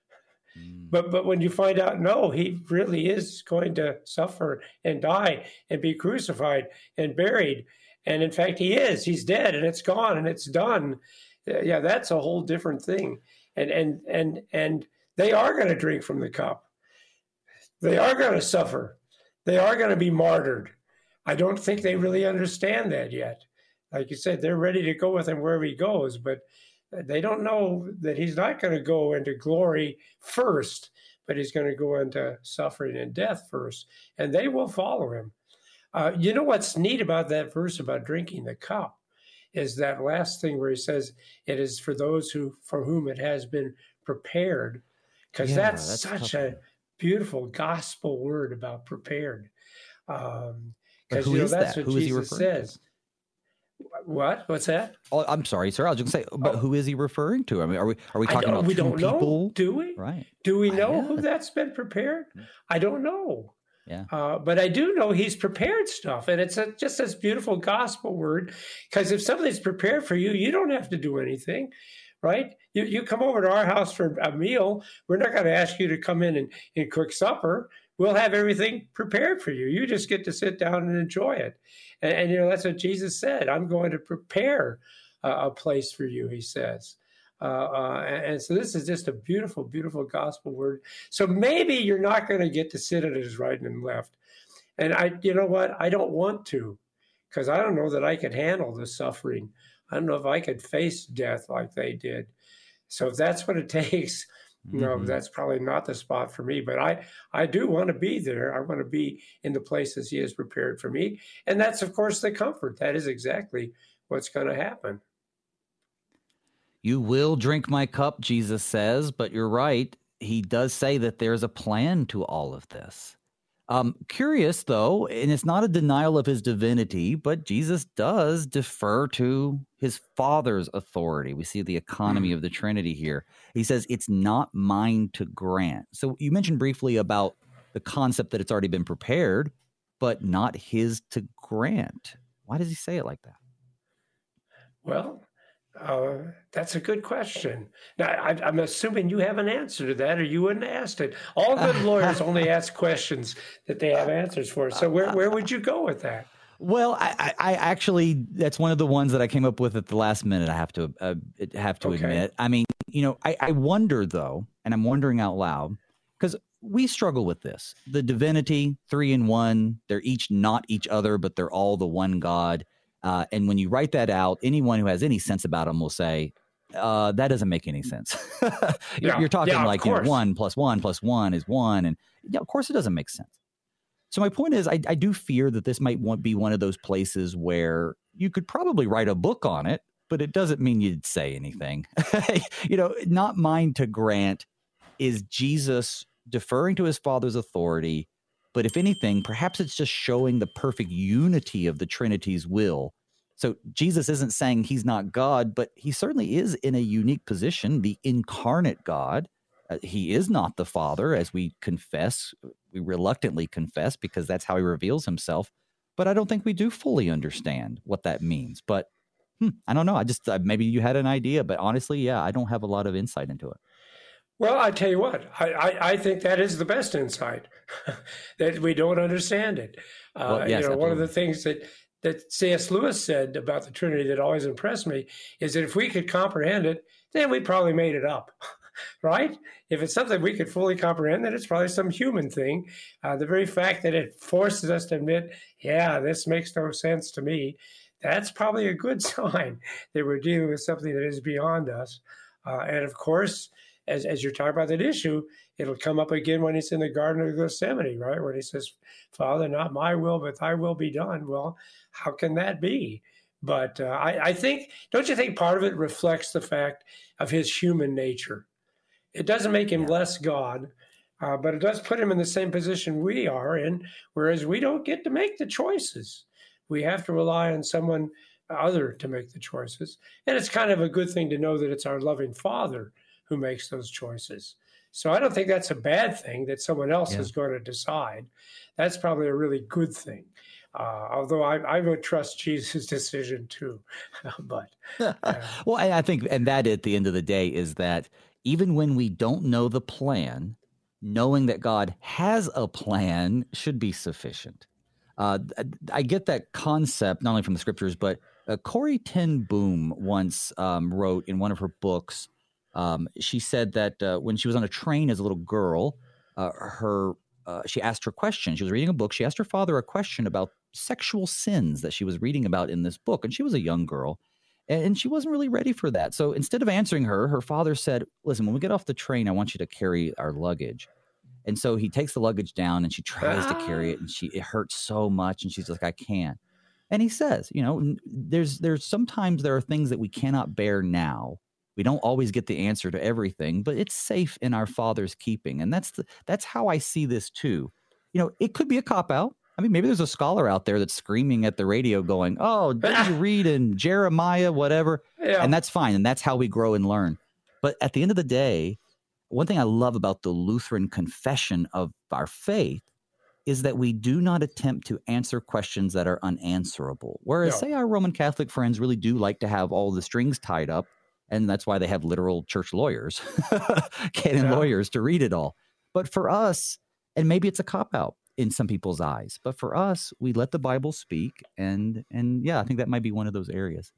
Mm. But but when you find out, no, he really is going to suffer and die and be crucified and buried. And in fact, he is. He's dead, and it's gone, and it's done. Yeah, that's a whole different thing. And and and and they are going to drink from the cup. They are going to suffer. They are going to be martyred. I don't think they really understand that yet. Like you said, they're ready to go with him wherever he goes, but they don't know that he's not going to go into glory first, but he's going to go into suffering and death first, and they will follow him. Uh, you know what's neat about that verse about drinking the cup is that last thing where he says it is for those who for whom it has been prepared, because yeah, that's, that's such tough. a beautiful gospel word about prepared. Um, because you know that's that? what who Jesus says. To? What? What's that? Oh, I'm sorry, sir. I was just going to say, but oh. who is he referring to? I mean, are we are we talking about we two don't people? Know, do we? Right. Do we know yeah. who that's been prepared? I don't know. Yeah. Uh, but I do know he's prepared stuff, and it's a, just this beautiful gospel word. Because if something's prepared for you, you don't have to do anything, right? You you come over to our house for a meal. We're not going to ask you to come in and, and cook supper. We'll have everything prepared for you. You just get to sit down and enjoy it. And, and you know, that's what Jesus said. I'm going to prepare uh, a place for you, he says. Uh, uh, and, and so this is just a beautiful, beautiful gospel word. So maybe you're not going to get to sit at his right and left. And I, you know what? I don't want to, because I don't know that I could handle the suffering. I don't know if I could face death like they did. So if that's what it takes, you know, mm-hmm. that's probably not the spot for me. But I, I do want to be there. I want to be in the places he has prepared for me. And that's, of course, the comfort. That is exactly what's going to happen. You will drink my cup, Jesus says, but you're right. He does say that there's a plan to all of this. Um, curious, though, and it's not a denial of his divinity, but Jesus does defer to his Father's authority. We see the economy of the Trinity here. He says, it's not mine to grant. So you mentioned briefly about the concept that it's already been prepared, but not his to grant. Why does he say it like that? Well, Uh, that's a good question. Now, I, I'm assuming you have an answer to that, or you wouldn't have asked it. All good lawyers only ask questions that they have answers for. So where, where would you go with that? Well, I, I actually, that's one of the ones that I came up with at the last minute, I have to uh, have to okay. admit. I mean, you know, I, I wonder, though, and I'm wondering out loud, because we struggle with this. The divinity, three in one, they're each not each other, but they're all the one God. Uh, and when you write that out, anyone who has any sense about them will say, uh, that doesn't make any sense. you're, yeah, you're talking yeah, like, you know, one plus one plus one is one. And yeah, of course it doesn't make sense. So my point is, I, I do fear that this might want, be one of those places where you could probably write a book on it, but it doesn't mean you'd say anything. You know, not mine to grant is Jesus deferring to his Father's authority. But if anything, perhaps it's just showing the perfect unity of the Trinity's will. So Jesus isn't saying he's not God, but he certainly is in a unique position, the incarnate God. Uh, he is not the Father, as we confess, we reluctantly confess, because that's how he reveals himself. But I don't think we do fully understand what that means. But hmm, I don't know. I just, uh, maybe you had an idea, but honestly, yeah, I don't have a lot of insight into it. Well, I tell you what, I, I, I think that is the best insight, that we don't understand it. Uh, well, yes, you know, absolutely. One of the things that, that C S Lewis said about the Trinity that always impressed me is that if we could comprehend it, then we probably made it up, right? If it's something we could fully comprehend, then it's probably some human thing. Uh, the very fact that it forces us to admit, yeah, this makes no sense to me, that's probably a good sign that we're dealing with something that is beyond us. Uh, and of course, As, as you're talking about that issue, it'll come up again when he's in the Garden of Gethsemane, right? When he says, Father, not my will, but thy will be done. Well, how can that be? But uh, I, I think, don't you think part of it reflects the fact of his human nature? It doesn't make him less God, uh, but it does put him in the same position we are in, whereas we don't get to make the choices. We have to rely on someone other to make the choices. And it's kind of a good thing to know that it's our loving Father who makes those choices. So I don't think that's a bad thing that someone else Yeah. is going to decide. That's probably a really good thing. Uh, although I, I would trust Jesus' decision too. but uh, Well, I I think, and that at the end of the day is that even when we don't know the plan, knowing that God has a plan should be sufficient. Uh, I get that concept not only from the scriptures, but uh, Corrie ten Boom once um, wrote in one of her books. Um, she said that uh, when she was on a train as a little girl, uh, her uh, she asked her question. She was reading a book. She asked her father a question about sexual sins that she was reading about in this book, and she was a young girl, and she wasn't really ready for that. So instead of answering her, her father said, "Listen, when we get off the train, I want you to carry our luggage." And so he takes the luggage down, and she tries to carry it, and she it hurts so much, and she's like, "I can't." And he says, "You know, there's there's sometimes there are things that we cannot bear now. We don't always get the answer to everything, but it's safe in our Father's keeping." And that's the, that's how I see this too. You know, it could be a cop out. I mean, maybe there's a scholar out there that's screaming at the radio going, "Oh, did you read in Jeremiah, whatever?" Yeah. And that's fine. And that's how we grow and learn. But at the end of the day, one thing I love about the Lutheran confession of our faith is that we do not attempt to answer questions that are unanswerable. Whereas, No. say, our Roman Catholic friends really do like to have all the strings tied up, and that's why they have literal church lawyers, canon Yeah. lawyers to read it all. But for us, and maybe it's a cop-out in some people's eyes, but for us, we let the Bible speak, and and yeah, I think that might be one of those areas.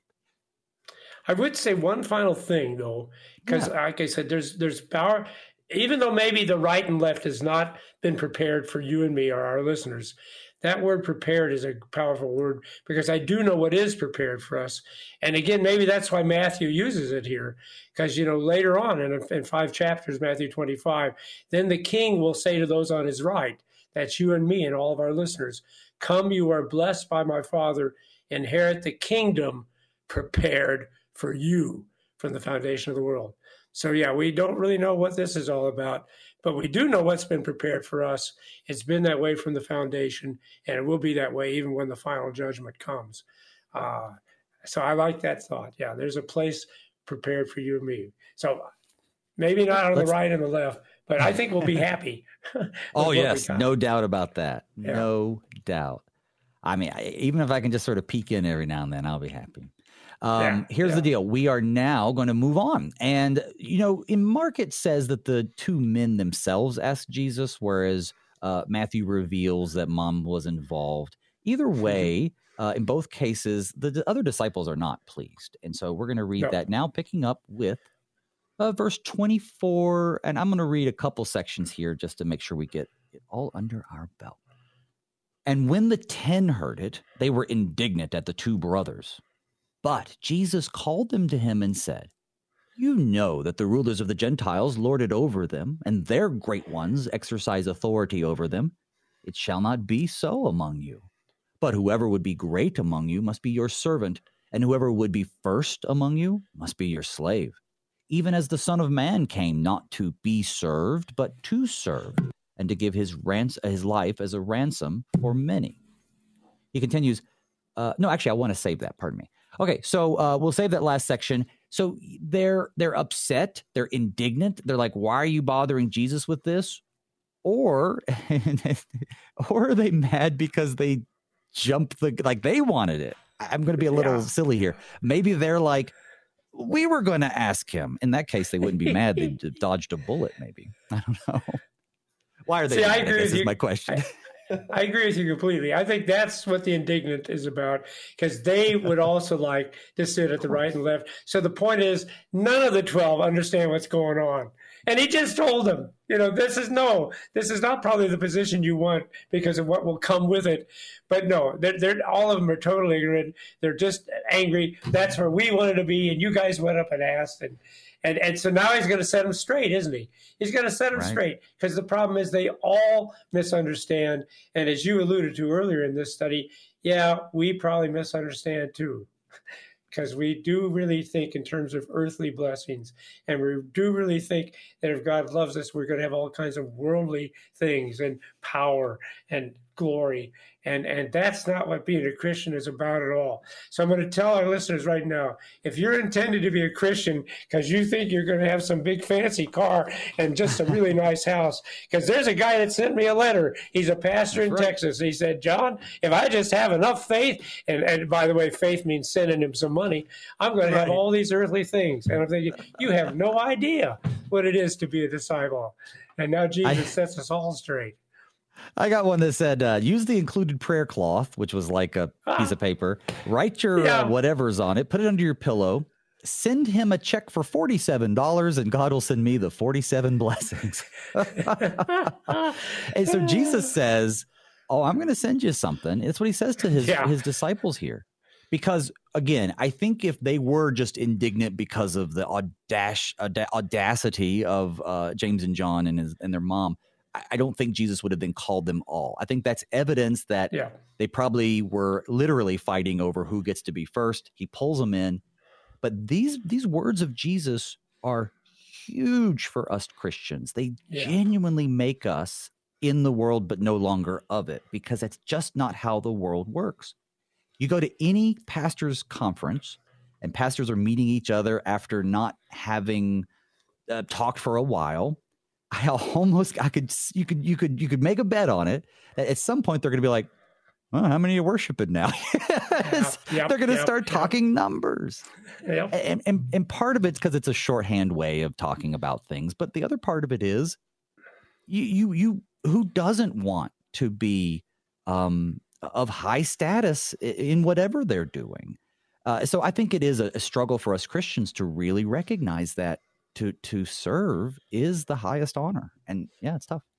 I would say one final thing, though, because Yeah. like I said, there's there's power. Even though maybe the right and left has not been prepared for you and me or our listeners, that word prepared is a powerful word, because I do know what is prepared for us. And again, maybe that's why Matthew uses it here, because, you know, later on in, in five chapters, Matthew twenty-five, then the king will say to those on his right, that's you and me and all of our listeners, "Come, you are blessed by my Father, inherit the kingdom prepared for you from the foundation of the world." So yeah, we don't really know what this is all about, but we do know what's been prepared for us. It's been that way from the foundation, and it will be that way even when the final judgment comes. Uh, so I like that thought. Yeah, there's a place prepared for you and me. So maybe not on the Let's- right and the left, but I think we'll be happy. with Oh, what we yes. got. No doubt about that. Yeah. No doubt. I mean, I, even if I can just sort of peek in every now and then, I'll be happy. Um, Yeah, here's yeah. the deal. We are now going to move on. And, you know, in Mark, it says that the two men themselves asked Jesus, whereas uh, Matthew reveals that mom was involved. Either way, uh, in both cases, the, the other disciples are not pleased. And so we're going to read No. that now, picking up with uh, verse twenty-four. And I'm going to read a couple sections here just to make sure we get it all under our belt. "And when the ten heard it, they were indignant at the two brothers. But Jesus called them to him and said, 'You know that the rulers of the Gentiles lord it over them, and their great ones exercise authority over them. It shall not be so among you. But whoever would be great among you must be your servant, and whoever would be first among you must be your slave. Even as the Son of Man came not to be served, but to serve, and to give his rans- his life as a ransom for many.'" He continues, uh, no, actually, I want to save that. Pardon me. Okay, so uh, we'll save that last section. So they're they're upset, they're indignant, they're like, "Why are you bothering Jesus with this?" Or, or are they mad because they jumped the like they wanted it? I'm going to be a little Yeah. silly here. Maybe they're like, "We were going to ask him." In that case, they wouldn't be mad. They d- dodged a bullet. Maybe, I don't know. Why are they? See, I mad, I agree guess with is you. my question. I agree with you completely. I think that's what the indignant is about, because they would also like to sit at the right and left. So the point is, none of the twelve understand what's going on. And he just told them, you know, this is no, this is not probably the position you want because of what will come with it. But no, they're, they're all of them are totally ignorant. They're just angry. That's where we wanted to be. And you guys went up and asked. And And and so now he's going to set them straight, isn't he? He's going to set them Right. straight, because the problem is they all misunderstand. And as you alluded to earlier in this study, yeah, we probably misunderstand too, because we do really think in terms of earthly blessings. And we do really think that if God loves us, we're going to have all kinds of worldly things and power and glory. And, and that's not what being a Christian is about at all. So I'm going to tell our listeners right now, if you're intended to be a Christian because you think you're going to have some big fancy car and just a really nice house, because there's a guy that sent me a letter. He's a pastor that's in right. Texas. He said, John, if I just have enough faith, and, and by the way, faith means sending him some money, I'm going to have all these earthly things. And I'm thinking, you have no idea what it is to be a disciple. And now Jesus I, sets us all straight. I got one that said, uh, use the included prayer cloth, which was like a ah, piece of paper. Write your yeah. uh, whatever's on it. Put it under your pillow. Send him a check for forty-seven dollars, and God will send me the forty-seven blessings. And so Jesus says, oh, I'm going to send you something. It's what he says to his, yeah. his disciples here. Because, again, I think if they were just indignant because of the audac- aud- audacity of uh, James and John and, his, and their mom, I, I don't think Jesus would have then called them all. I think that's evidence that yeah. they probably were literally fighting over who gets to be first. He pulls them in. But these these words of Jesus are huge for us Christians. They yeah. genuinely make us in the world, but no longer of it, because that's just not how the world works. You go to any pastor's conference, and pastors are meeting each other after not having uh, talked for a while. I almost, I could, you could, you could, you could make a bet on it. At some point, they're going to be like, well, how many are worshiping now? Yep, yep, they're going to yep, start yep. talking numbers. Yep. And, and, and part of it's because it's a shorthand way of talking about things. But the other part of it is you, you, you, who doesn't want to be um, of high status in whatever they're doing? Uh, so I think it is a, a struggle for us Christians to really recognize that to, to serve is the highest honor. And yeah, it's tough.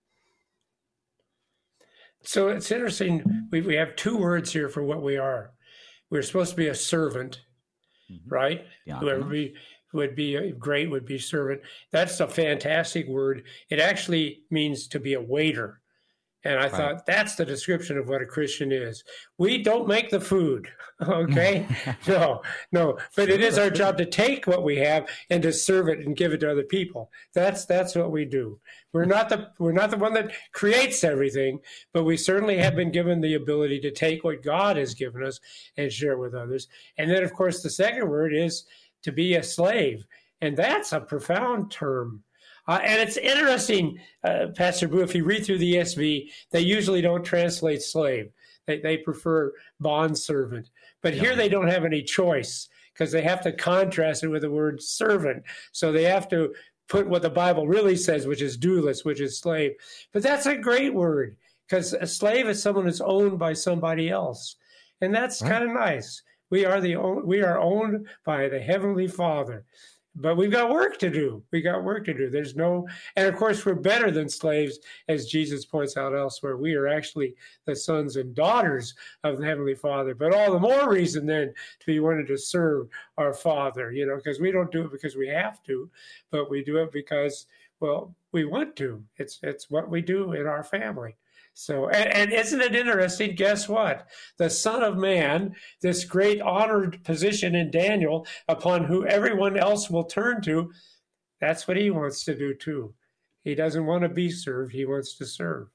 So it's interesting. We we have two words here for what we are. We're supposed to be a servant, mm-hmm. right? Yeah, Whoever be, would be great would be servant. That's a fantastic word. It actually means to be a waiter. And I right. thought that's the description of what a Christian is. We don't make the food, okay? no, no. But it is our job to take what we have and to serve it and give it to other people. That's that's what we do. We're not the we're not the one that creates everything, but we certainly have been given the ability to take what God has given us and share with others. And then, of course, the second word is to be a slave, and that's a profound term. Uh, and it's interesting, uh, Pastor Boo, if you read through the E S V, they usually don't translate slave. They, they prefer bondservant. But here they don't have any choice because they have to contrast it with the word servant. So they have to put what the Bible really says, which is doulos, which is slave. But that's a great word because a slave is someone who's owned by somebody else. And that's right. kind of nice. We are the we are owned by the Heavenly Father. But we've got work to do. We got work to do. There's no, and of course, we're better than slaves, as Jesus points out elsewhere. We are actually the sons and daughters of the Heavenly Father. But all the more reason then to be wanting to serve our Father, you know, because we don't do it because we have to, but we do it because, well, we want to. It's it's what we do in our family. So, and, and isn't it interesting? Guess what? The Son of Man, this great honored position in Daniel, upon who everyone else will turn to, that's what he wants to do too. He doesn't want to be served. He wants to serve.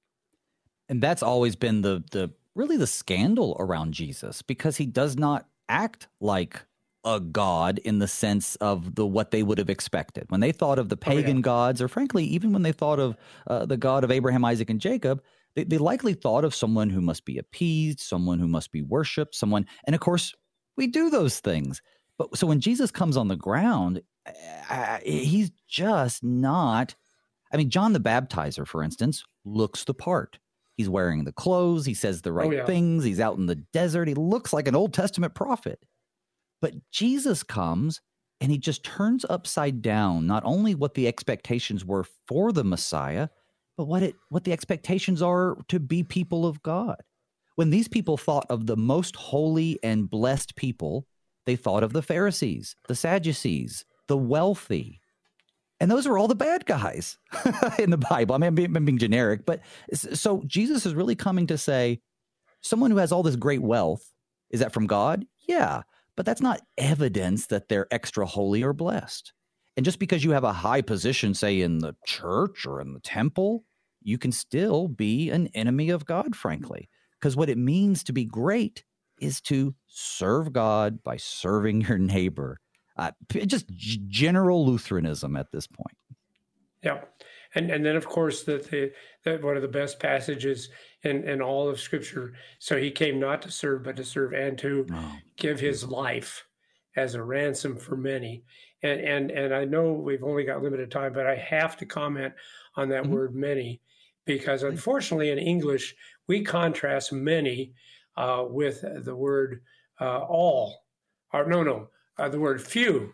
And that's always been the the really the scandal around Jesus, because he does not act like a god in the sense of the what they would have expected. When they thought of the pagan oh, yeah. gods, or frankly, even when they thought of uh, the God of Abraham, Isaac, and Jacob, they, they likely thought of someone who must be appeased, someone who must be worshipped, someone, and of course, we do those things. But so when Jesus comes on the ground, uh, he's just not, I mean, John the Baptizer, for instance, looks the part. He's wearing the clothes, he says the right oh, yeah. things, he's out in the desert, he looks like an Old Testament prophet. But Jesus comes and he just turns upside down not only what the expectations were for the Messiah, but what it what the expectations are to be people of God. When these people thought of the most holy and blessed people, they thought of the Pharisees, the Sadducees, the wealthy. And those are all the bad guys in the Bible. I mean, I'm being, I'm being generic, but so Jesus is really coming to say, someone who has all this great wealth, is that from God? Yeah. But that's not evidence that they're extra holy or blessed. And just because you have a high position, say in the church or in the temple, you can still be an enemy of God, frankly, because what it means to be great is to serve God by serving your neighbor. Uh, just g- general Lutheranism at this point. Yeah. And and then, of course, the, the, the one of the best passages in, in all of Scripture. So he came not to serve, but to serve and to oh. give his life as a ransom for many. And, and and I know we've only got limited time, but I have to comment on that mm-hmm. word many, because unfortunately in English, we contrast many uh, with the word uh, all, or no, no, uh, the word few.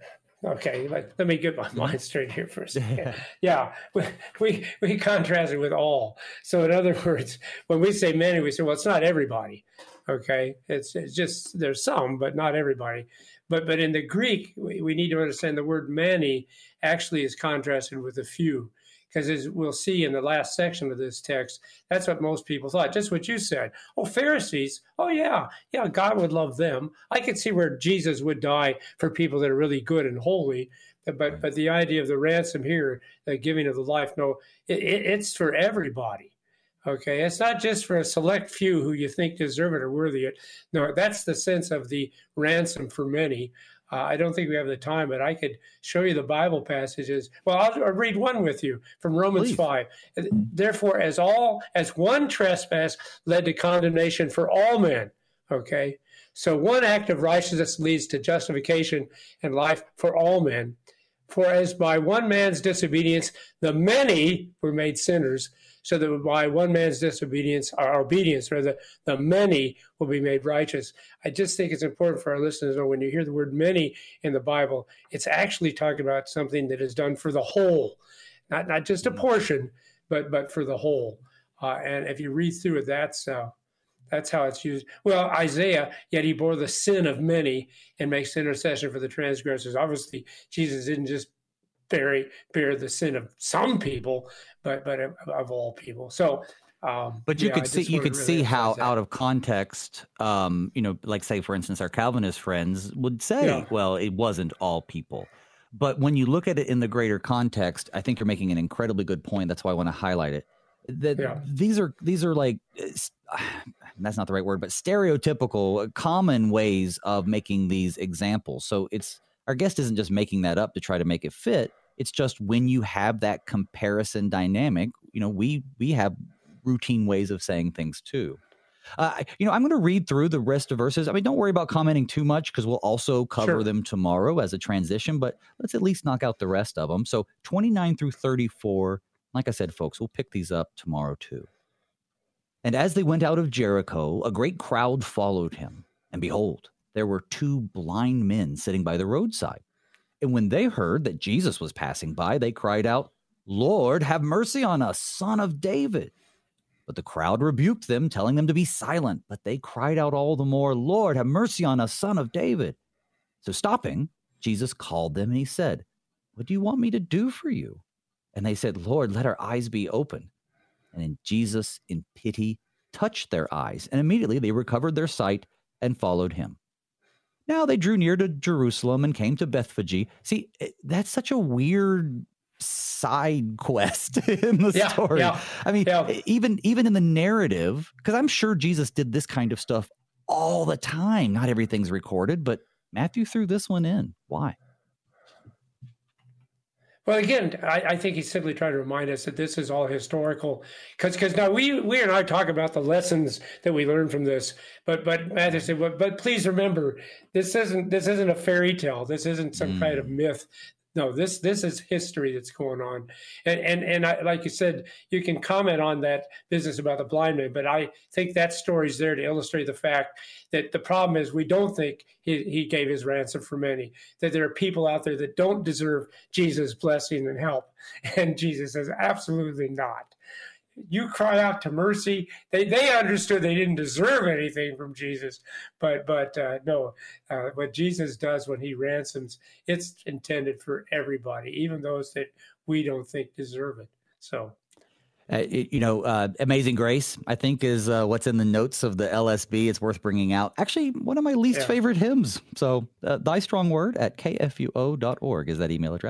Okay, let, let me get my mind straight here for a second. Yeah, we, we we contrast it with all. So in other words, when we say many, we say, well, it's not everybody. Okay, it's it's just, there's some, but not everybody. But but in the Greek, we, we need to understand the word many actually is contrasted with a few. Because as we'll see in the last section of this text, that's what most people thought, just what you said. Oh, Pharisees, oh, yeah, yeah, God would love them. I could see where Jesus would die for people that are really good and holy. But but the idea of the ransom here, the giving of the life, no, it, it, it's for everybody. Okay, it's not just for a select few who you think deserve it or worthy it. No, that's the sense of the ransom for many. Uh, I don't think we have the time, but I could show you the Bible passages. Well, I'll, I'll read one with you from Romans Please. five. Therefore, as all as one trespass led to condemnation for all men. Okay, so one act of righteousness leads to justification and life for all men. For as by one man's disobedience the many were made sinners, so that by one man's disobedience, or obedience, rather, the many will be made righteous. I just think it's important for our listeners to know when you hear the word many in the Bible, it's actually talking about something that is done for the whole, not not just a portion, but but for the whole. Uh, and if you read through it, that's uh, that's how it's used. Well, Isaiah, yet he bore the sin of many and makes intercession for the transgressors. Obviously, Jesus didn't just bear, bear the sin of some people, but but of, of all people. So, um, but you yeah, could see you could really see how that. Out of context, um, you know, like say for instance, our Calvinist friends would say, yeah. well, it wasn't all people. But when you look at it in the greater context, I think you're making an incredibly good point. That's why I want to highlight it. That yeah. these are these are like that's not the right word, but stereotypical, common ways of making these examples. So it's our guest isn't just making that up to try to make it fit. It's just when you have that comparison dynamic, you know, we we have routine ways of saying things too. Uh, you know, I'm going to read through the rest of verses. I mean, don't worry about commenting too much because we'll also cover sure. them tomorrow as a transition, but let's at least knock out the rest of them. So twenty-nine through thirty-four, like I said, folks, we'll pick these up tomorrow too. And as they went out of Jericho, a great crowd followed him. And behold, there were two blind men sitting by the roadside. And when they heard that Jesus was passing by, they cried out, "Lord, have mercy on us, Son of David." But the crowd rebuked them, telling them to be silent. But they cried out all the more, "Lord, have mercy on us, Son of David." So stopping, Jesus called them and he said, "What do you want me to do for you?" And they said, "Lord, let our eyes be open." And then Jesus, in pity, touched their eyes. And immediately they recovered their sight and followed him. Now they drew near to Jerusalem and came to Bethphage. See, that's such a weird side quest in the yeah, story. Yeah, I mean, yeah. even even in the narrative, because I'm sure Jesus did this kind of stuff all the time. Not everything's recorded, but Matthew threw this one in. Why? Well, again, I, I think he's simply trying to remind us that this is all historical, because because now we we and I talk about the lessons that we learned from this, but but Matthew said, but, but please remember, this isn't this isn't a fairy tale. This isn't some mm. kind of myth. No, this this is history that's going on, and and and I, like you said, you can comment on that business about the blind man, but I think that story's there to illustrate the fact that the problem is we don't think he, he gave his ransom for many, that there are people out there that don't deserve Jesus' blessing and help, and Jesus says absolutely not. You cry out to mercy. They they understood they didn't deserve anything from Jesus, but but uh, no, uh, what Jesus does when he ransoms, it's intended for everybody, even those that we don't think deserve it. So, uh, it, you know, uh, Amazing Grace, I think, is uh, what's in the notes of the L S B. It's worth bringing out. Actually, one of my least yeah. favorite hymns. So, uh, Thy Strong Word at K F U O dot org is that email address.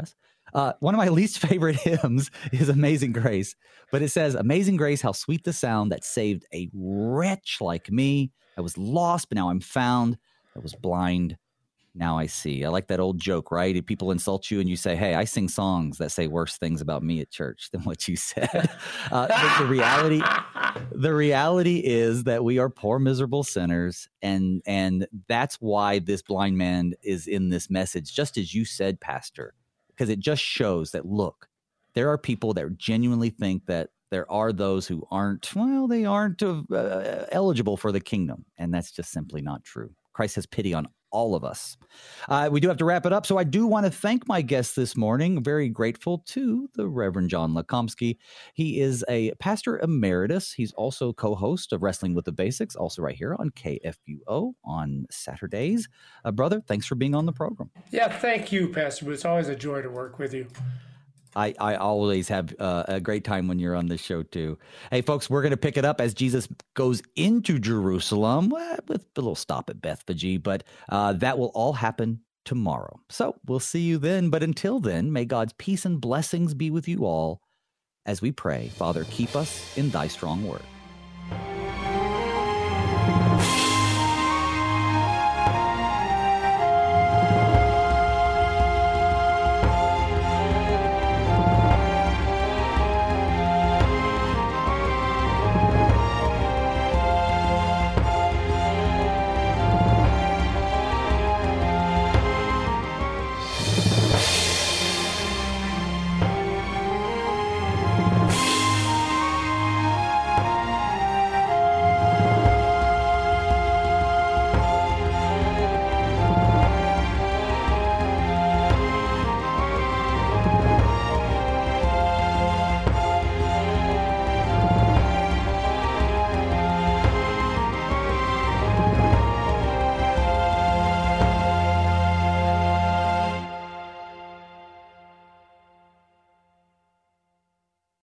Uh, one of my least favorite hymns is Amazing Grace, but it says, Amazing Grace, how sweet the sound that saved a wretch like me. I was lost, but now I'm found. I was blind, now I see. I like that old joke, right? If people insult you and you say, hey, I sing songs that say worse things about me at church than what you said. Uh, the, the reality, the reality is that we are poor, miserable sinners. And, and that's why this blind man is in this message, just as you said, Pastor, because it just shows that, look, there are people that genuinely think that there are those who aren't, well, they aren't uh, eligible for the kingdom. And that's just simply not true. Christ has pity on all of us. Uh, we do have to wrap it up. So I do want to thank my guest this morning. Very grateful to the Reverend John Lekomsky. He is a pastor emeritus. He's also co-host of Wrestling with the Basics, also right here on K F U O on Saturdays. Uh, brother, thanks for being on the program. Yeah, thank you, Pastor. It's always a joy to work with you. I, I always have uh, a great time when you're on the show, too. Hey, folks, we're going to pick it up as Jesus goes into Jerusalem well, with a little stop at Bethphage, but uh, that will all happen tomorrow. So we'll see you then. But until then, may God's peace and blessings be with you all as we pray. Father, keep us in thy strong word.